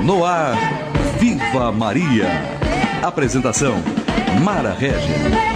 No ar, Viva Maria. Apresentação, Mara Régia.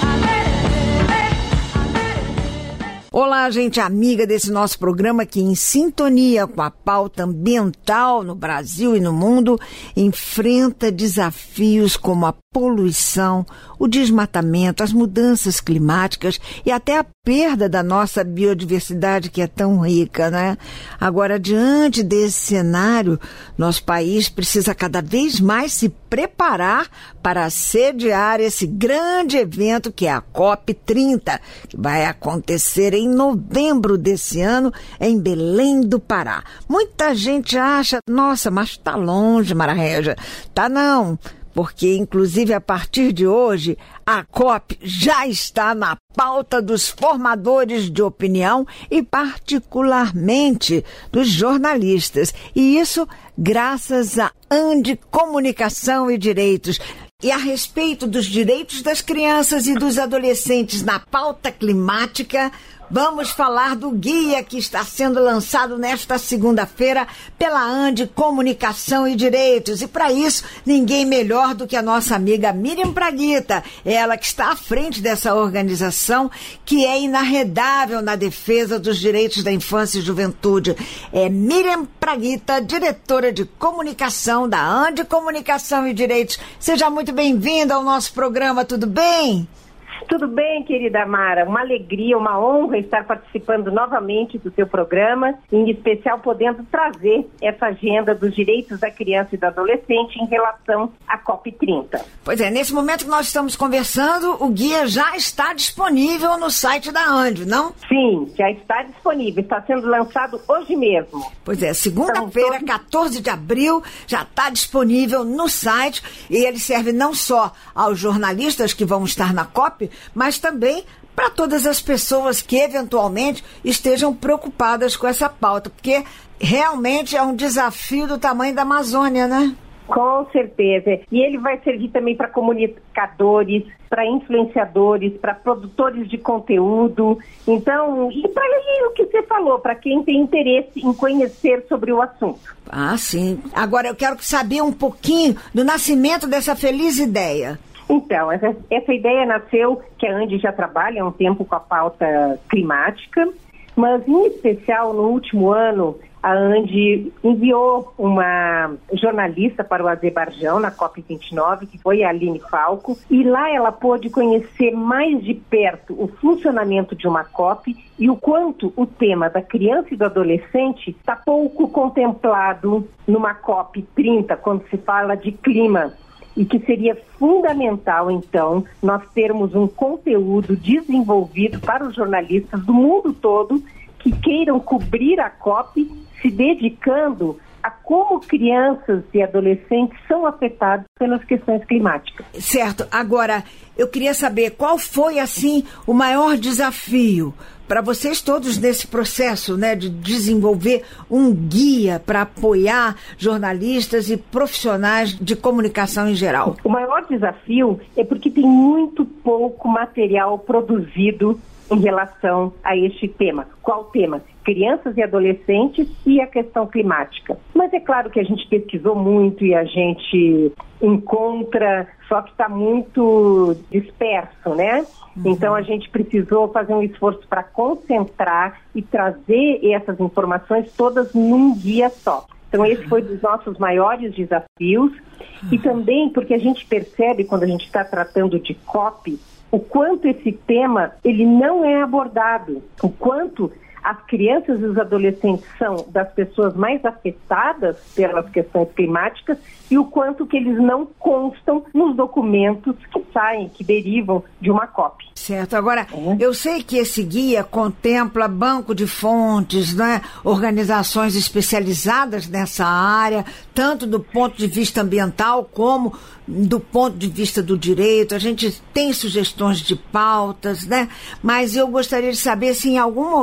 Olá, gente amiga desse nosso programa que, em sintonia com a pauta ambiental no Brasil e no mundo, enfrenta desafios como a poluição, o desmatamento, as mudanças climáticas e até a perda da nossa biodiversidade, que é tão rica, né? Agora, diante desse cenário, nosso país precisa cada vez mais se preparar para sediar esse grande evento que é a COP30, que vai acontecer em novembro desse ano em Belém do Pará. Muita gente acha, nossa, mas está longe, Mara Régia. Tá não, porque inclusive a partir de hoje a COP já está na pauta dos formadores de opinião e particularmente dos jornalistas. E isso graças à ANDI Comunicação e Direitos. E a respeito dos direitos das crianças e dos adolescentes na pauta climática, vamos falar do guia que está sendo lançado nesta segunda-feira pela ANDI Comunicação e Direitos. E para isso, ninguém melhor do que a nossa amiga Miriam Praguita, ela que está à frente dessa organização, que é inarredável na defesa dos direitos da infância e juventude. É Miriam Praguita, diretora de comunicação da ANDI Comunicação e Direitos. Seja muito bem-vinda ao nosso programa, tudo bem? Tudo bem, querida Mara, uma alegria, uma honra estar participando novamente do seu programa, em especial podendo trazer essa agenda dos direitos da criança e do adolescente em relação à COP30. Pois é, nesse momento que nós estamos conversando, o guia já está disponível no site da ANDI, não? Sim, já está disponível, está sendo lançado hoje mesmo. Pois é, segunda-feira, 14 de abril, já está disponível no site e ele serve não só aos jornalistas que vão estar na COP, mas também para todas as pessoas que eventualmente estejam preocupadas com essa pauta, porque realmente é um desafio do tamanho da Amazônia, né? Com certeza. E ele vai servir também para comunicadores, para influenciadores, para produtores de conteúdo. Então, e para o que você falou, para quem tem interesse em conhecer sobre o assunto. Ah, sim. Agora eu quero saber um pouquinho do nascimento dessa feliz ideia. Então, essa ideia nasceu que a ANDI já trabalha há um tempo com a pauta climática, mas em especial no último ano a ANDI enviou uma jornalista para o Azerbaijão na COP29, que foi a Aline Falco, e lá ela pôde conhecer mais de perto o funcionamento de uma COP e o quanto o tema da criança e do adolescente está pouco contemplado numa COP30, quando se fala de clima. E que seria fundamental, então, nós termos um conteúdo desenvolvido para os jornalistas do mundo todo que queiram cobrir a COP, se dedicando a como crianças e adolescentes são afetados pelas questões climáticas. Certo. Agora, eu queria saber qual foi, assim, o maior desafio para vocês todos nesse processo, né, de desenvolver um guia para apoiar jornalistas e profissionais de comunicação em geral? O maior desafio é porque tem muito pouco material produzido em relação a este tema. Qual tema? Crianças e adolescentes e a questão climática. Mas é claro que a gente pesquisou muito e a gente encontra, só que está muito disperso, né? Então a gente precisou fazer um esforço para concentrar e trazer essas informações todas num guia só. Então esse foi um dos nossos maiores desafios e também porque a gente percebe quando a gente está tratando de COP, o quanto esse tema ele não é abordado, o quanto as crianças e os adolescentes são das pessoas mais afetadas pelas questões climáticas e o quanto que eles não constam nos documentos que saem, que derivam de uma COP. Certo. Agora, eu sei que esse guia contempla banco de fontes, né? Organizações especializadas nessa área, tanto do ponto de vista ambiental como do ponto de vista do direito. A gente tem sugestões de pautas, né? Mas eu gostaria de saber se em algum momento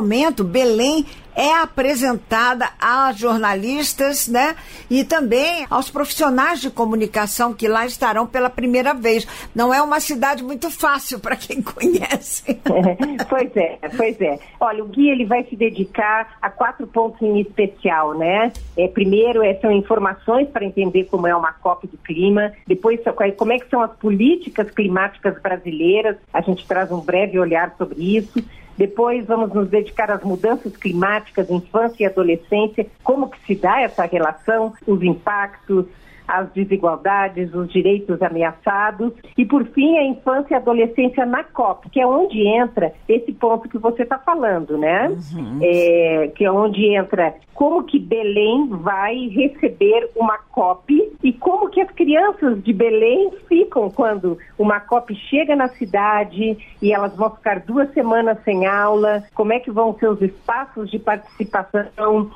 Belém é apresentada a jornalistas, né? E também aos profissionais de comunicação que lá estarão pela primeira vez. Não é uma cidade muito fácil para quem conhece. Pois é. Olha, o guia ele vai se dedicar a 4 pontos em especial, né? Primeiro, são informações para entender como é uma COP do clima. Depois, como é que são as políticas climáticas brasileiras. A gente traz um breve olhar sobre isso. Depois vamos nos dedicar às mudanças climáticas, infância e adolescência, como que se dá essa relação, os impactos, as desigualdades, os direitos ameaçados e, por fim, a infância e adolescência na COP, que é onde entra esse ponto que você está falando, né? Que é onde entra como que Belém vai receber uma COP e como que as crianças de Belém ficam quando uma COP chega na cidade e elas vão ficar 2 semanas sem aula, como é que vão ser os espaços de participação,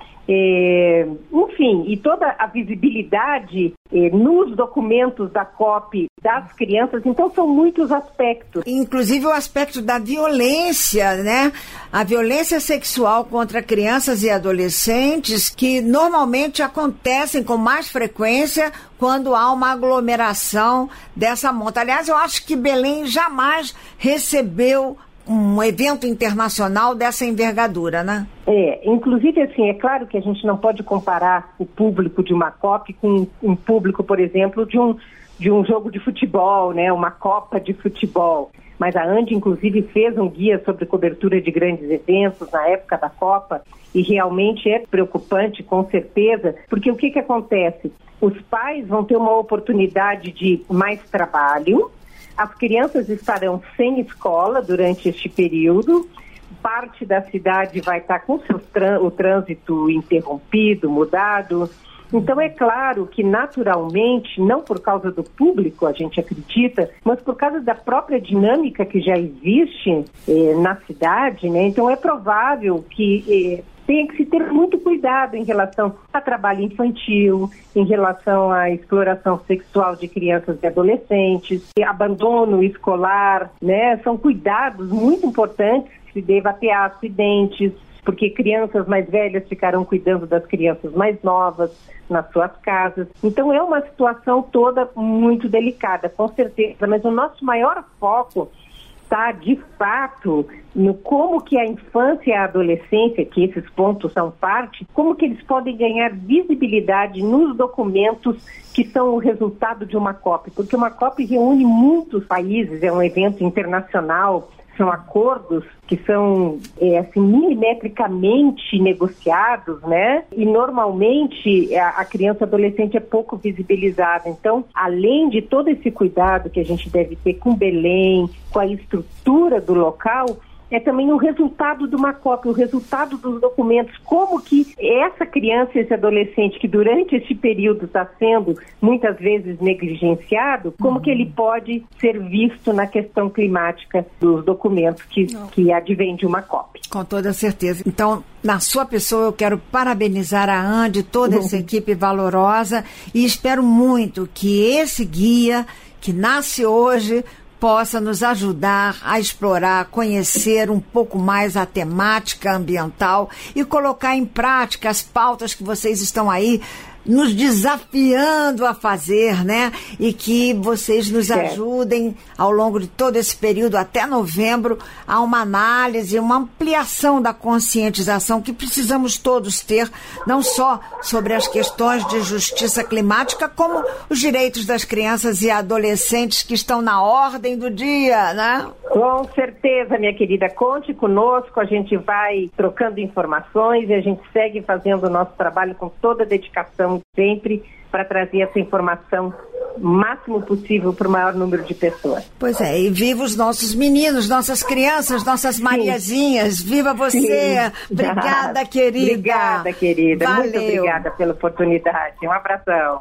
enfim, e toda a visibilidade nos documentos da COP das crianças. Então são muitos aspectos. Inclusive o aspecto da violência, né? A violência sexual contra crianças e adolescentes, que normalmente acontecem com mais frequência quando há uma aglomeração dessa monta. Aliás, eu acho que Belém jamais recebeu um evento internacional dessa envergadura, né? Inclusive, assim, é claro que a gente não pode comparar o público de uma COP com um público, por exemplo, de um jogo de futebol, né? Uma Copa de futebol. Mas a ANDI, inclusive, fez um guia sobre cobertura de grandes eventos na época da Copa e realmente é preocupante, com certeza, porque o que acontece? Os pais vão ter uma oportunidade de mais trabalho, as crianças estarão sem escola durante este período, parte da cidade vai estar com o trânsito interrompido, mudado. Então é claro que naturalmente, não por causa do público, a gente acredita, mas por causa da própria dinâmica que já existe na cidade, né? Então é provável que tem que se ter muito cuidado em relação a trabalho infantil, em relação à exploração sexual de crianças e adolescentes, abandono escolar, né? São cuidados muito importantes que se deva ter acidentes, porque crianças mais velhas ficarão cuidando das crianças mais novas nas suas casas. Então é uma situação toda muito delicada, com certeza, mas o nosso maior foco está, de fato, no como que a infância e a adolescência, que esses pontos são parte, como que eles podem ganhar visibilidade nos documentos que são o resultado de uma COP, porque uma COP reúne muitos países, é um evento internacional, são acordos que são assim, milimetricamente negociados, né? E normalmente a criança e adolescente é pouco visibilizada. Então, além de todo esse cuidado que a gente deve ter com Belém, com a estrutura do local, é também o resultado de uma COP, o resultado dos documentos, como que essa criança, esse adolescente que durante esse período está sendo muitas vezes negligenciado, como que ele pode ser visto na questão climática dos documentos que advém de uma COP. Com toda certeza. Então, na sua pessoa, eu quero parabenizar a ANDI, toda essa equipe valorosa, e espero muito que esse guia, que nasce hoje, possa nos ajudar a explorar, conhecer um pouco mais a temática ambiental e colocar em prática as pautas que vocês estão aí nos desafiando a fazer, né? E que vocês nos ajudem ao longo de todo esse período, até novembro, a uma análise, uma ampliação da conscientização que precisamos todos ter, não só sobre as questões de justiça climática, como os direitos das crianças e adolescentes que estão na ordem do dia, né? Com certeza, minha querida, conte conosco, a gente vai trocando informações e a gente segue fazendo o nosso trabalho com toda a dedicação sempre para trazer essa informação o máximo possível para o maior número de pessoas. Pois é, e viva os nossos meninos, nossas crianças, nossas Mariazinhas, viva você! Sim. Obrigada, querida! Obrigada, querida! Valeu. Muito obrigada pela oportunidade, um abração!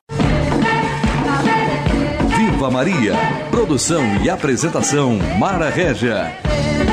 Viva Maria! Produção e apresentação Mara Régia.